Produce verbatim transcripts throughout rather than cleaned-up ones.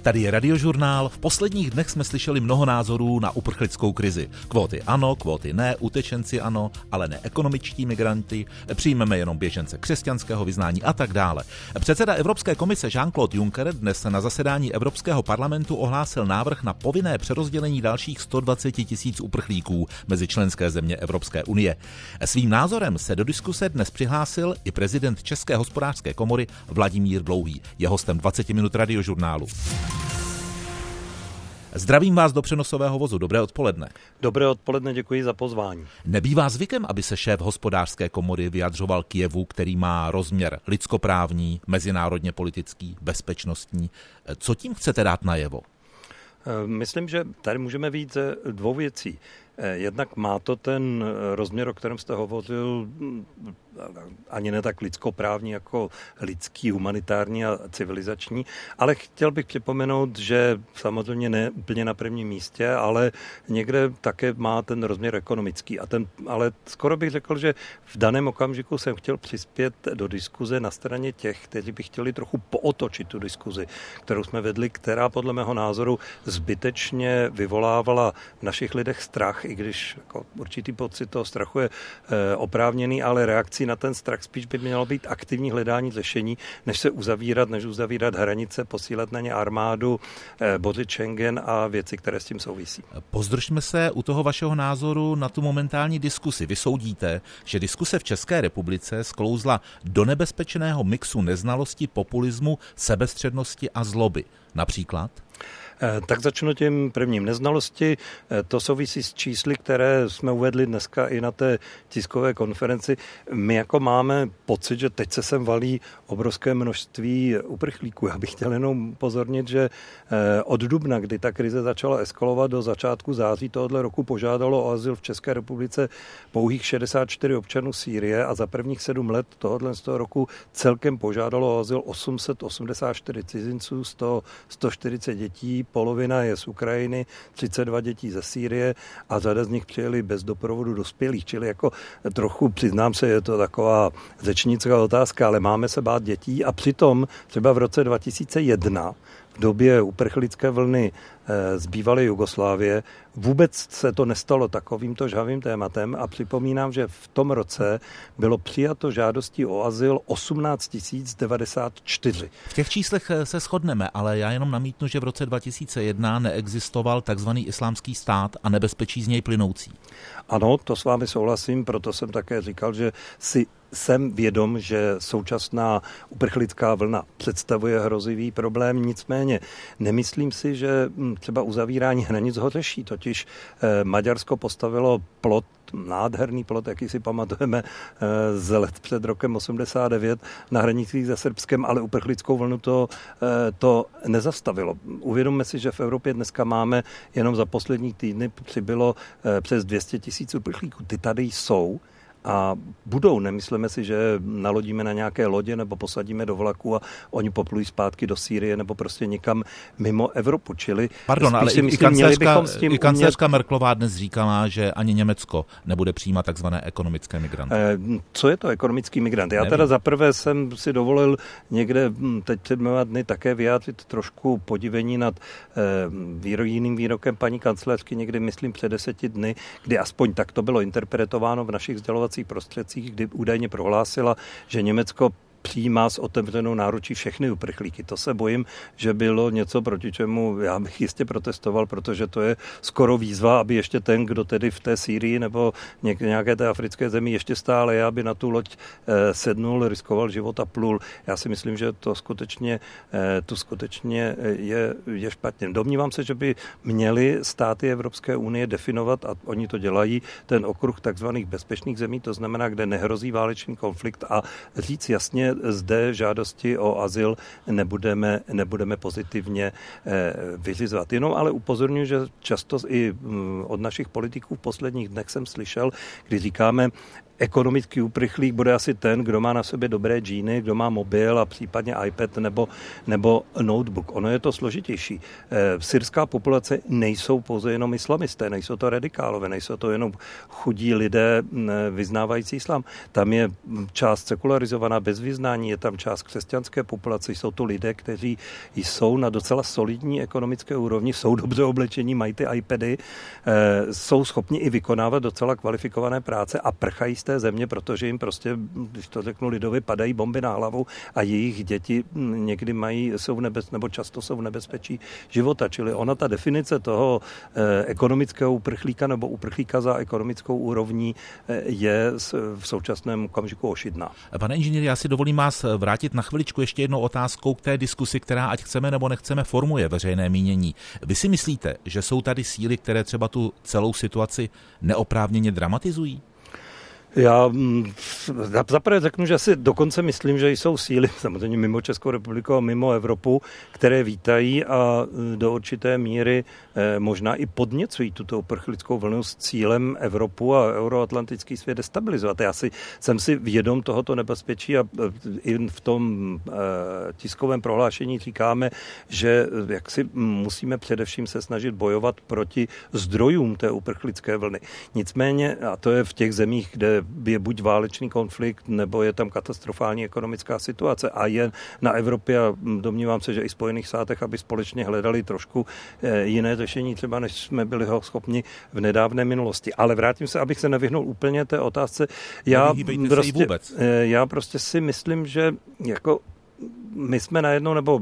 Tady je Radiožurnál. V posledních dnech jsme slyšeli mnoho názorů na uprchlickou krizi. Kvóty ano, kvóty ne, utečenci ano, ale ne ekonomičtí migranti, přijmeme jenom běžence křesťanského vyznání a tak dále. Předseda Evropské komise Jean-Claude Juncker dnes na zasedání Evropského parlamentu ohlásil návrh na povinné přerozdělení dalších sto dvacet tisíc uprchlíků mezi členské země Evropské unie. Svým názorem se do diskuse dnes přihlásil i prezident České hospodářské komory Vladimír Dlouhý. Je hostem dvacet minut Radiožurnálu. Zdravím vás do přenosového vozu. Dobré odpoledne. Dobré odpoledne, děkuji za pozvání. Nebývá zvykem, aby se šéf hospodářské komory vyjadřoval k jevu, který má rozměr lidskoprávní, mezinárodně politický, bezpečnostní. Co tím chcete dát najevo? Myslím, že tady můžeme víc ze dvou věcí. Jednak má to ten rozměr, o kterém jste hovořil, ani ne tak lidskoprávní jako lidský, humanitární a civilizační, ale chtěl bych připomenout, že samozřejmě ne úplně na prvním místě, ale někde také má ten rozměr ekonomický. A ten, ale skoro bych řekl, že v daném okamžiku jsem chtěl přispět do diskuze na straně těch, kteří by chtěli trochu pootočit tu diskuzi, kterou jsme vedli, která podle mého názoru zbytečně vyvolávala v našich lidech strach, i když jako určitý pocit toho strachu je e, oprávněný, ale reakcí na ten strach spíš by mělo být aktivní hledání řešení, než se uzavírat, než uzavírat hranice, posílat na ně armádu, e, bořit Schengen a věci, které s tím souvisí. Pozdržme se u toho vašeho názoru na tu momentální diskusi. Vy soudíte, že diskuse v České republice sklouzla do nebezpečného mixu neznalosti, populismu, sebestřednosti a zloby. Například? Tak začnu tím prvním. Neznalosti, to souvisí s čísly, které jsme uvedli dneska i na té tiskové konferenci. My jako máme pocit, že teď se sem valí obrovské množství uprchlíků. Já bych chtěl jenom upozornit, že od dubna, kdy ta krize začala eskalovat, do začátku září tohoto roku požádalo o azyl v České republice pouhých šedesát čtyři občanů Sýrie a za prvních sedm let tohoto z toho roku celkem požádalo o azyl osm set osmdesát čtyři cizinců, sto čtyřicet dětí, polovina je z Ukrajiny, třicet dva dětí ze Sýrie a řada z nich přijeli bez doprovodu dospělých, čili jako trochu, přiznám se, je to taková řečnická otázka, ale máme se bát dětí a přitom třeba v roce dva tisíce jedna v době uprchlické vlny z bývalé Jugoslávie vůbec se to nestalo takovýmto žhavým tématem a připomínám, že v tom roce bylo přijato žádostí o azyl osmnáct tisíc devadesát čtyři. V těch číslech se shodneme, ale já jenom namítnu, že v roce dva tisíce jedna neexistoval takzvaný islámský stát a nebezpečí z něj plynoucí. Ano, to s vámi souhlasím, proto jsem také říkal, že si jsem vědom, že současná uprchlická vlna představuje hrozivý problém, nicméně nemyslím si, že třeba uzavírání hranic ho řeší. Totiž Maďarsko postavilo plot, nádherný plot, jaký si pamatujeme z let před rokem osmdesát devět na hranicích se Srbskem, ale uprchlickou vlnu to, to nezastavilo. Uvědomme si, že v Evropě dneska máme jenom za poslední týdny přibylo přes dvě stě tisíc uprchlíků. Ty tady jsou a budou. Nemyslíme si, že nalodíme na nějaké lodě nebo posadíme do vlaku a oni poplují zpátky do Sýrie nebo prostě někam mimo Evropu. Čili Pardon, ale myslím, i, kancléřka, i kancléřka umět... Merklová dnes říkala, že ani Německo nebude přijímat takzvané ekonomické migranty. Co je to ekonomický migrant? Já Nevím. teda zaprvé jsem si dovolil někde teď před mnoha dny také vyjádřit trošku podivení nad výro, jiným výrokem paní kancléřky někdy, myslím, před deseti dny, kdy aspoň tak to bylo interpretováno v našich sdělovacích prostředcích, kdy údajně prohlásila, že Německo přijímá s otevřenou náručí všechny uprchlíky. To se bojím, že bylo něco, proti čemu já bych jistě protestoval, protože to je skoro výzva, aby ještě ten, kdo tedy v té Sýrii nebo nějaké té africké zemi ještě stále je, aby na tu loď sednul, riskoval život a plul. Já si myslím, že to skutečně, to skutečně je, je špatně. Domnívám se, že by měly státy Evropské unie definovat, a oni to dělají, ten okruh takzvaných bezpečných zemí, to znamená, kde nehrozí válečný konflikt a říct jasně, zde žádosti o azyl nebudeme, nebudeme pozitivně vyřizovat. Jenom ale upozorňuji, že často i od našich politiků v posledních dnech jsem slyšel, kdy říkáme, ekonomický uprchlík bude asi ten, kdo má na sobě dobré džíny, kdo má mobil a případně iPad nebo, nebo notebook. Ono je to složitější. Syrská populace nejsou pouze jenom islamisté, nejsou to radikálové, nejsou to jenom chudí lidé vyznávající islám. Tam je část sekularizovaná bez vyznání, je tam část křesťanské populace, jsou to lidé, kteří jsou na docela solidní ekonomické úrovni, jsou dobře oblečení, mají ty iPady, jsou schopni i vykonávat docela kvalifikované práce a prchají z té země, protože jim prostě, když to řeknu lidově, padají bomby na hlavu a jejich děti někdy mají, jsou v nebez, nebo často jsou v nebezpečí života. Čili ona, ta definice toho eh, ekonomického uprchlíka nebo uprchlíka za ekonomickou úrovní eh, je v současném okamžiku ošidná. Pane inženýr, já si dovolím vás vrátit na chviličku ještě jednou otázkou k té diskusi, která, ať chceme nebo nechceme, formuje veřejné mínění. Vy si myslíte, že jsou tady síly, které třeba tu celou situaci neoprávněně dramatizují? Já zaprvé řeknu, že si dokonce myslím, že jsou síly, samozřejmě mimo Českou republiku a mimo Evropu, které vítají a do určité míry možná i podněcují tuto uprchlickou vlnu s cílem Evropu a euroatlantický svět destabilizovat. Já si, jsem si vědom tohoto nebezpečí a i v tom tiskovém prohlášení říkáme, že jak si musíme především se snažit bojovat proti zdrojům té uprchlické vlny. Nicméně, a to je v těch zemích, kde je buď válečný konflikt, nebo je tam katastrofální ekonomická situace a je na Evropě a domnívám se, že i Spojených státech, aby společně hledali trošku jiné řešení, třeba než jsme byli ho schopni v nedávné minulosti. Ale vrátím se, abych se nevyhnul úplně té otázce. Já prostě, já prostě si myslím, že jako my jsme najednou, nebo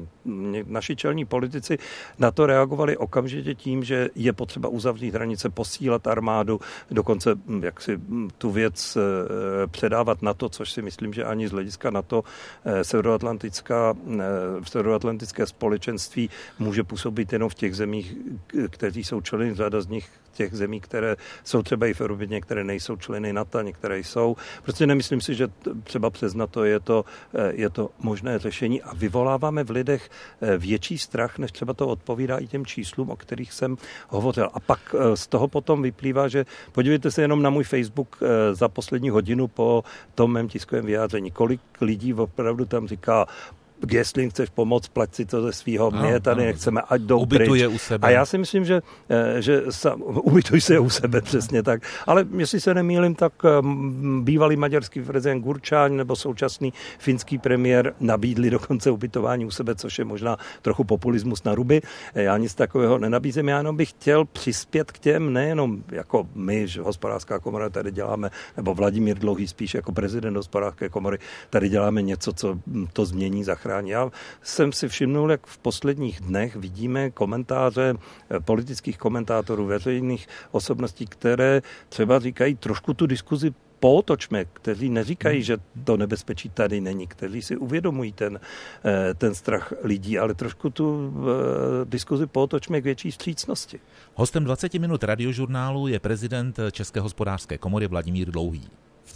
naši čelní politici na to reagovali okamžitě tím, že je potřeba uzavřít hranice, posílat armádu, dokonce jak si tu věc předávat NATO, což si myslím, že ani z hlediska NATO severoatlantická, severoatlantické společenství může působit jenom v těch zemích, kteří jsou členy, řada z nich těch zemí, které jsou třeba i v Evropě, některé nejsou členy NATO, některé jsou. Prostě nemyslím si, že třeba přes NATO je to, je to možné řešení a vyvoláváme v lidech větší strach, než třeba to odpovídá i těm číslům, o kterých jsem hovořil. A pak z toho potom vyplývá, že podívejte se jenom na můj Facebook za poslední hodinu po tom mém tiskovém vyjádření. Kolik lidí opravdu tam říká, jestli chceš pomoct, plať si to ze svýho, my je tady nechceme, ať jdou pryč. U sebe. A já si myslím, že, že sam, ubytuj se u sebe, přesně tak. Ale jestli se nemýlím, tak bývalý maďarský prezident Gyurcsány nebo současný finský premiér nabídli dokonce ubytování u sebe, což je možná trochu populismus na ruby. Já nic takového nenabízím, já jenom bych chtěl přispět k těm, nejenom jako my, že hospodářská komora tady děláme, nebo Vladimír Dlouhý spíš jako prezident hospodářské komory, tady děláme něco, co to změní, zachrání. Já jsem si všimnul, jak v posledních dnech vidíme komentáře politických komentátorů, veřejných osobností, které třeba říkají trošku tu diskuzi pootočme, kteří neříkají, že to nebezpečí tady není, kteří si uvědomují ten, ten strach lidí, ale trošku tu diskuzi pootočme k větší vstřícnosti. Hostem dvacet minut radiožurnálu je prezident České hospodářské komory Vladimír Dlouhý.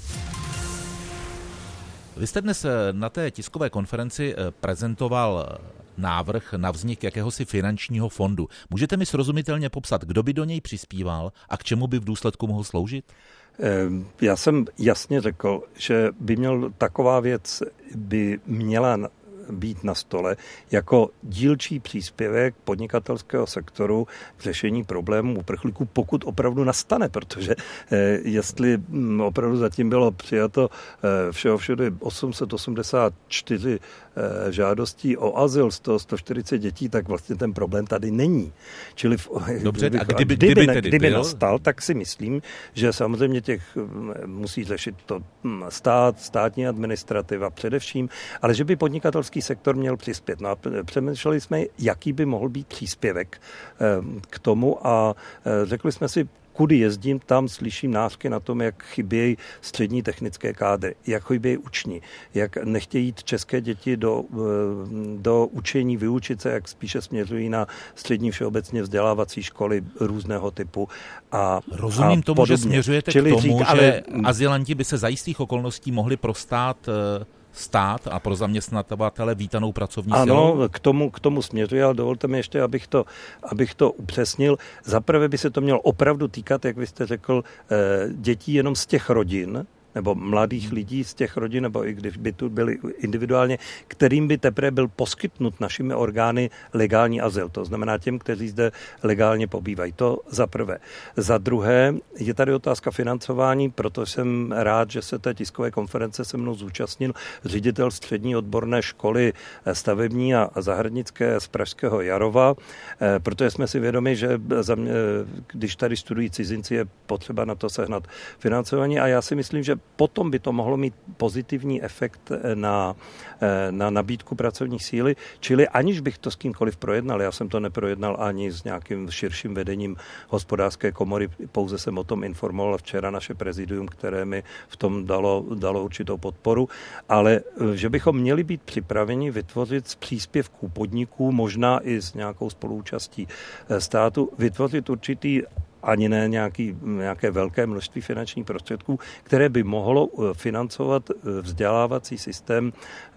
Vy jste dnes na té tiskové konferenci prezentoval návrh na vznik jakéhosi finančního fondu. Můžete mi srozumitelně popsat, kdo by do něj přispíval a k čemu by v důsledku mohl sloužit? Já jsem jasně řekl, že by měl taková věc by měla být na stole jako dílčí příspěvek podnikatelského sektoru k řešení problémů uprchlíků, pokud opravdu nastane, protože eh, jestli hm, opravdu zatím bylo přijato eh, všeho všude osm set osmdesát čtyři eh, žádostí o azyl, z toho sto čtyřicet dětí, tak vlastně ten problém tady není. Čili v, Dobře, kdyby, a kdyby, kdyby, kdyby, kdyby, kdyby byl? nastal, tak si myslím, že samozřejmě těch musí řešit to stát, státní administrativa především, ale že by podnikatelský sektor měl přispět. No a přemýšleli jsme, jaký by mohl být příspěvek k tomu a řekli jsme si, kudy jezdím, tam slyším nářky na tom, jak chybějí střední technické kádry, jak chybějí uční, jak nechtějí jít české děti do, do učení, vyučit se, jak spíše směřují na střední všeobecně vzdělávací školy různého typu. A, Rozumím a tomu, podobně. že směřujete Čili k tomu, řík, že ale... azylanti by se za jistých okolností mohli prostát stát a pro zaměstnavatele vítanou pracovní ano, silou? Ano, k tomu, k tomu směřuji, ale dovolte mi ještě, abych to, abych to upřesnil. Zaprvé by se to mělo opravdu týkat, jak vy jste řekl, dětí jenom z těch rodin, nebo mladých lidí z těch rodin, nebo i když by tu byli individuálně, kterým by teprve byl poskytnut našimi orgány legální azyl. To znamená těm, kteří zde legálně pobývají. To za prvé. Za druhé je tady otázka financování, proto jsem rád, že se té tiskové konference se mnou zúčastnil ředitel střední odborné školy stavební a zahradnické z Pražského Jarova, protože jsme si vědomi, že když tady studují cizinci, je potřeba na to sehnat financování a já si myslím, že potom by to mohlo mít pozitivní efekt na, na nabídku pracovní síly, čili aniž bych to s kýmkoliv projednal, já jsem to neprojednal ani s nějakým širším vedením hospodářské komory, pouze jsem o tom informoval včera naše prezidium, které mi v tom dalo, dalo určitou podporu, ale že bychom měli být připraveni vytvořit z příspěvků podniků, možná i s nějakou spoluúčastí státu, vytvořit určitý ani ne nějaký, nějaké velké množství finančních prostředků, které by mohlo financovat vzdělávací systém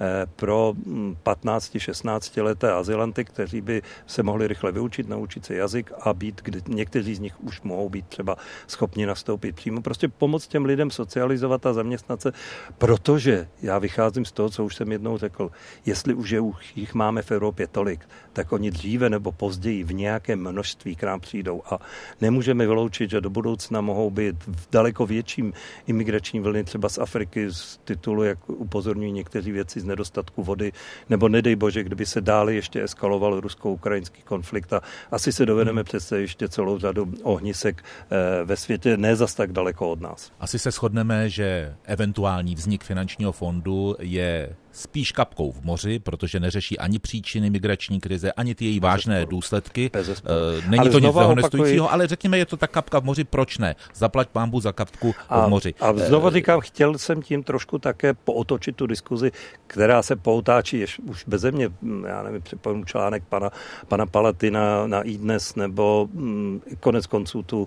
pro patnáct šestnáct leté azylanty, kteří by se mohli rychle vyučit, naučit se jazyk a být, kdy někteří z nich už mohou být třeba schopni nastoupit přímo. Prostě pomoct těm lidem socializovat a zaměstnat se, protože já vycházím z toho, co už jsem jednou řekl, jestli už je jich máme v Evropě tolik, tak oni dříve nebo později v nějakém množství k nám přijdou a nemůže Můžeme vyloučit, že do budoucna mohou být v daleko větším imigrační vlny třeba z Afriky z titulu, jak upozorňují někteří věci, z nedostatku vody, nebo nedej bože, kdyby se dále ještě eskaloval rusko-ukrajinský konflikt a asi se dovedeme přece ještě celou řadu ohnisek ve světě, ne zas tak daleko od nás. Asi se shodneme, že eventuální vznik finančního fondu je spíš kapkou v moři, protože neřeší ani příčiny migrační krize, ani ty její vážné důsledky. Není ale to nic dehonestujícího, ale řekněme, je to ta kapka v moři, proč ne? Zaplať pánbu za kapku a, v moři. A znovu říkám, chtěl jsem tím trošku také pootočit tu diskuzi, která se poutáčí jež, už beze mě, já nevím, připomínám článek pana, pana Palaty na, na iDnes, nebo m, konec konců tu,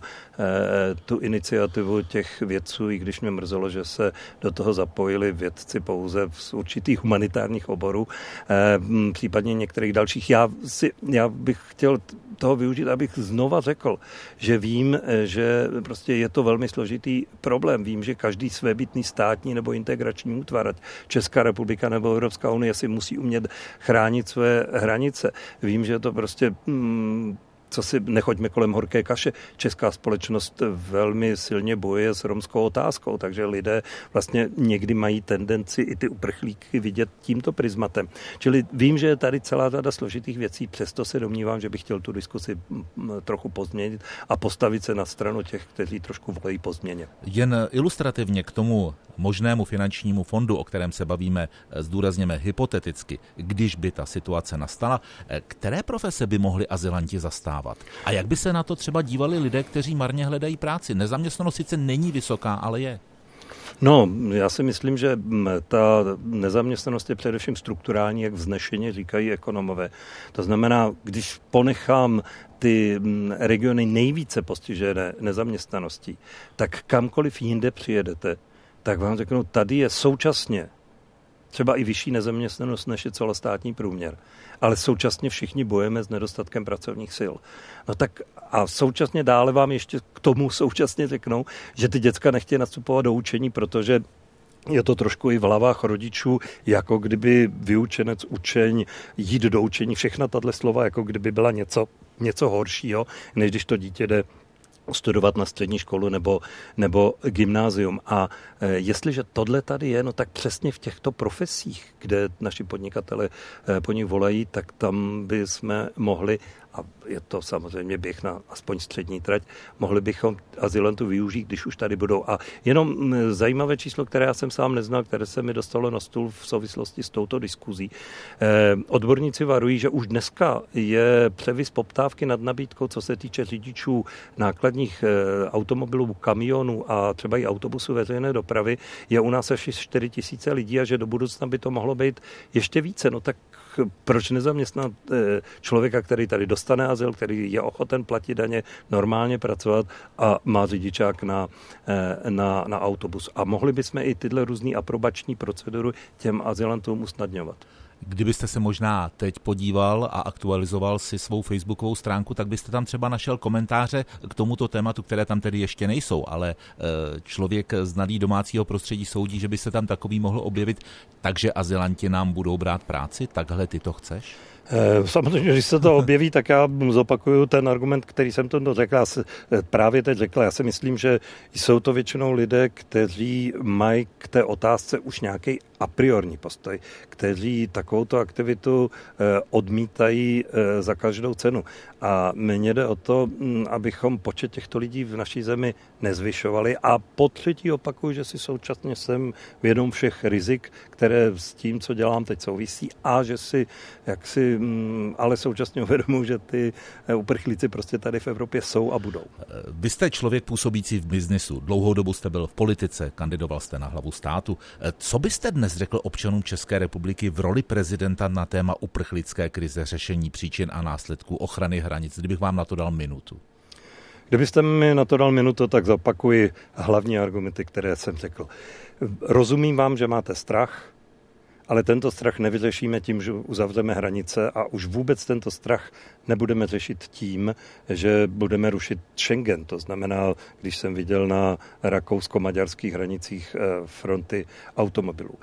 e, tu iniciativu těch vědců, i když mě mrzelo, že se do toho zapojili vědci pouze z určitých humanitárních oborů, eh, případně některých dalších. Já, si, já bych chtěl toho využít, abych znova řekl, že vím, že prostě je to velmi složitý problém. Vím, že každý svébytný státní nebo integrační útvar, ať Česká republika nebo Evropská unie, si musí umět chránit své hranice. Vím, že je to prostě mm, co si nechoďme kolem horké kaše. Česká společnost velmi silně bojuje s romskou otázkou, takže lidé vlastně někdy mají tendenci i ty uprchlíky vidět tímto prismatem. Čili vím, že je tady celá řada složitých věcí, přesto se domnívám, že bych chtěl tu diskusi trochu pozměnit a postavit se na stranu těch, kteří trošku volají po změně. Jen ilustrativně k tomu možnému finančnímu fondu, o kterém se bavíme, zdůrazněme hypoteticky, když by ta situace nastala, které profese by mohli azylanti zastávat? A jak by se na to třeba dívali lidé, kteří marně hledají práci? Nezaměstnanost sice není vysoká, ale je. No, já si myslím, že ta nezaměstnanost je především strukturální, jak vznešeně říkají ekonomové. To znamená, když ponechám ty regiony nejvíce postižené nezaměstnaností, tak kamkoliv jinde přijedete, tak vám řeknu, tady je současně třeba i vyšší nezaměstnanost, než je celostátní průměr. Ale současně všichni bojujeme s nedostatkem pracovních sil. No tak a současně dále vám ještě k tomu současně řeknou, že ty děcka nechtějí nastupovat do učení, protože je to trošku i v hlavách rodičů, jako kdyby vyučenec, učeň, jít do učení, všechna tato slova, jako kdyby byla něco, něco horšího, než když to dítě jde studovat na střední školu nebo, nebo gymnázium. A e, jestliže tohle tady je, no tak přesně v těchto profesích, kde naši podnikatele e, po nich volají, tak tam by jsme mohli, a je to samozřejmě běh na aspoň střední trať, mohli bychom azylantů využít, když už tady budou. A jenom zajímavé číslo, které já jsem sám neznal, které se mi dostalo na stůl v souvislosti s touto diskuzí. Eh, odborníci varují, že už dneska je převis poptávky nad nabídkou, co se týče řidičů nákladních eh, automobilů, kamionů a třeba i autobusů veřejné dopravy, je u nás až čtyři tisíce lidí a že do budoucna by to mohlo být ještě více. No tak proč nezaměstnat člověka, který tady dostane azyl, který je ochoten platit daně, normálně pracovat a má řidičák na, na, na autobus. A mohli bychom i tyhle různé aprobační procedury těm azylantům usnadňovat. Kdybyste se možná teď podíval a aktualizoval si svou facebookovou stránku, tak byste tam třeba našel komentáře k tomuto tématu, které tam tedy ještě nejsou, ale člověk znalý domácího prostředí soudí, že by se tam takový mohl objevit, takže azylanti nám budou brát práci, takhle ty to chceš? Samozřejmě, když se to objeví, tak já zopakuju ten argument, který jsem to řekl. Já se právě teď řekl. Já si myslím, že jsou to většinou lidé, kteří mají k té otázce už nějaký a priorní postoj, kteří takovouto aktivitu odmítají za každou cenu. A mně jde o to, abychom počet těchto lidí v naší zemi nezvyšovali. A po třetí opakuju, že si současně jsem vědom všech rizik, které s tím, co dělám teď souvisí, a že si jaksi ale současně uvědomuji, že ty uprchlíci prostě tady v Evropě jsou a budou. Vy jste člověk působící v biznesu. Dlouhou dobu jste byl v politice, kandidoval jste na hlavu státu. Co byste dnes řekl občanům České republiky v roli prezidenta na téma uprchlické krize, řešení příčin a následků, ochrany hranic, kdybych vám na to dal minutu? Kdybyste mi na to dal minutu, tak zopakuji hlavní argumenty, které jsem řekl. Rozumím vám, že máte strach, ale tento strach nevyřešíme tím, že uzavřeme hranice, a už vůbec tento strach nebudeme řešit tím, že budeme rušit Schengen. To znamená, když jsem viděl na rakousko-maďarských hranicích fronty automobilů.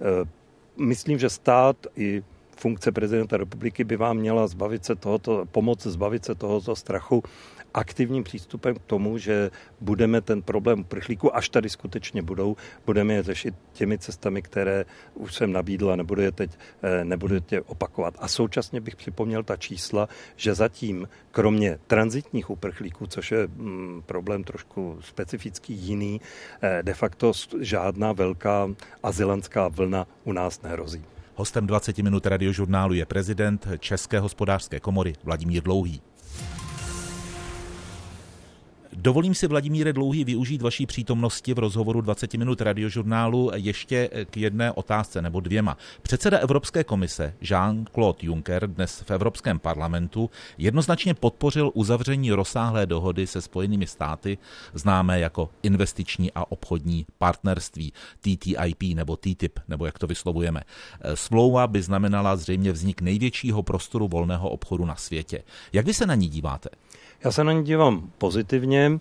Myslím, že stát i funkce prezidenta republiky by vám měla zbavit se tohoto, pomoct zbavit se tohoto strachu aktivním přístupem k tomu, že budeme ten problém uprchlíků, až tady skutečně budou, budeme je řešit těmi cestami, které už jsem nabídl a nebudu je teď nebudu je opakovat. A současně bych připomněl ta čísla, že zatím, kromě tranzitních uprchlíků, což je mm, problém trošku specifický jiný, de facto žádná velká azylantská vlna u nás nehrozí. Hostem dvacet minut radiožurnálu je prezident České hospodářské komory Vladimír Dlouhý. Dovolím si, Vladimíre Dlouhý, využít vaší přítomnosti v rozhovoru dvacet minut radiožurnálu ještě k jedné otázce nebo dvěma. Předseda Evropské komise Jean-Claude Juncker dnes v Evropském parlamentu jednoznačně podpořil uzavření rozsáhlé dohody se Spojenými státy, známé jako investiční a obchodní partnerství, T T I P nebo T T I P, nebo jak to vyslovujeme. Smlouva by znamenala zřejmě vznik největšího prostoru volného obchodu na světě. Jak vy se na ní díváte? Já se na ní dívám pozitivně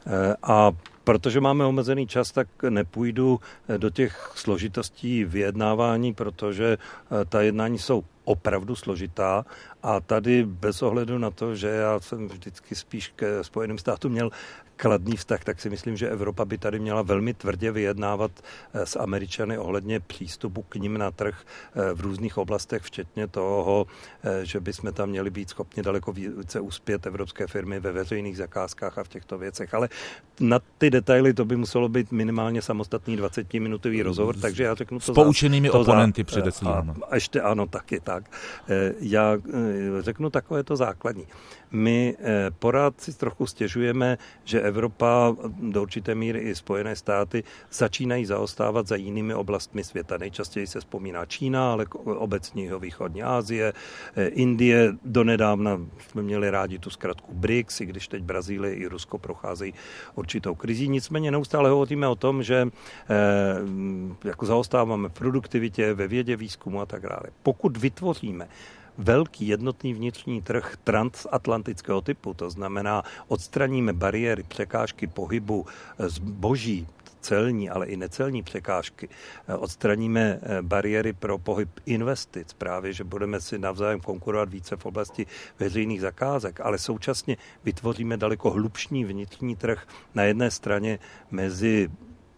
a protože máme omezený čas, tak nepůjdu do těch složitostí vyjednávání, protože ta jednání jsou opravdu složitá a tady bez ohledu na to, že já jsem vždycky spíš ke Spojeným státům měl kladný vztah, tak si myslím, že Evropa by tady měla velmi tvrdě vyjednávat s Američany ohledně přístupu k nim na trh v různých oblastech, včetně toho, že bychom tam měli být schopni daleko více uspět evropské firmy ve veřejných zakázkách a v těchto věcech. Ale na ty detaily to by muselo být minimálně samostatný dvacetiminutový rozhovor, takže já řeknu to s poučenými za, to oponenty za, předesílám. A, a ještě ano, taky tak. Já řeknu takové to základní. My pořád si trochu stěžujeme, že Evropa, do určité míry i Spojené státy, začínají zaostávat za jinými oblastmi světa. Nejčastěji se vzpomíná Čína, ale obecně východní Asie, Indie. Donedávna jsme měli rádi tu zkratku B R I C S, i když teď Brazílie i Rusko procházejí určitou krizí. Nicméně neustále hovoříme o tom, že eh, jako zaostáváme v produktivitě, ve vědě, výzkumu a tak dále. Pokud vytvoříme velký jednotný vnitřní trh transatlantického typu, to znamená odstraníme bariéry, překážky pohybu zboží, celní, ale i necelní překážky, odstraníme bariéry pro pohyb investic, právě, že budeme si navzájem konkurovat více v oblasti veřejných zakázek, ale současně vytvoříme daleko hlubší vnitřní trh na jedné straně mezi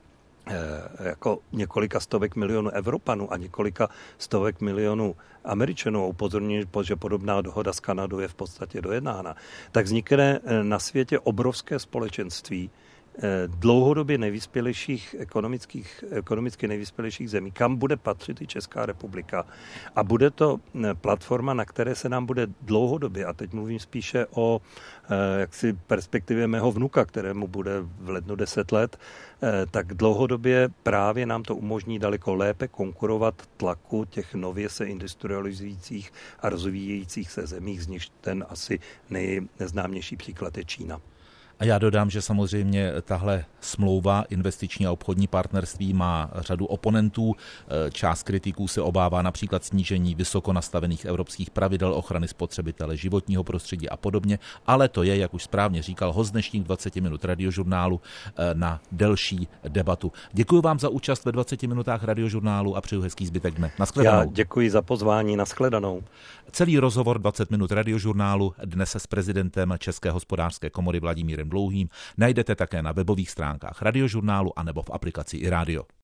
jako několika stovek milionů Evropanů a několika stovek milionů Američanů, upozorňuji, že podobná dohoda s Kanadou je v podstatě dojednána, tak vznikne na světě obrovské společenství dlouhodobě nejvyspělejších ekonomických, ekonomicky nejvyspělejších zemí, kam bude patřit i Česká republika. A bude to platforma, na které se nám bude dlouhodobě, a teď mluvím spíše o jaksi perspektivě mého vnuka, kterému bude v lednu deset let, tak dlouhodobě právě nám to umožní daleko lépe konkurovat tlaku těch nově se industrializujících a rozvíjejících se zemích, z nichž ten asi nejznámější příklad je Čína. A já dodám, že samozřejmě tahle smlouva investiční a obchodní partnerství má řadu oponentů. Část kritiků se obává například snížení vysoko nastavených evropských pravidel ochrany spotřebitele, životního prostředí a podobně, ale to je, jak už správně říkal, host dnešních dvacet minut radiožurnálu na delší debatu. Děkuji vám za účast ve dvaceti minutách radiožurnálu a přeju hezký zbytek dne. Naschledanou. Já děkuji za pozvání, naschledanou. Celý rozhovor dvacet minut radiožurnálu dnes s prezidentem České hospodářské komory Vladimírem Dlouhým najdete také na webových stránkách radiožurnálu anebo v aplikaci iRádio.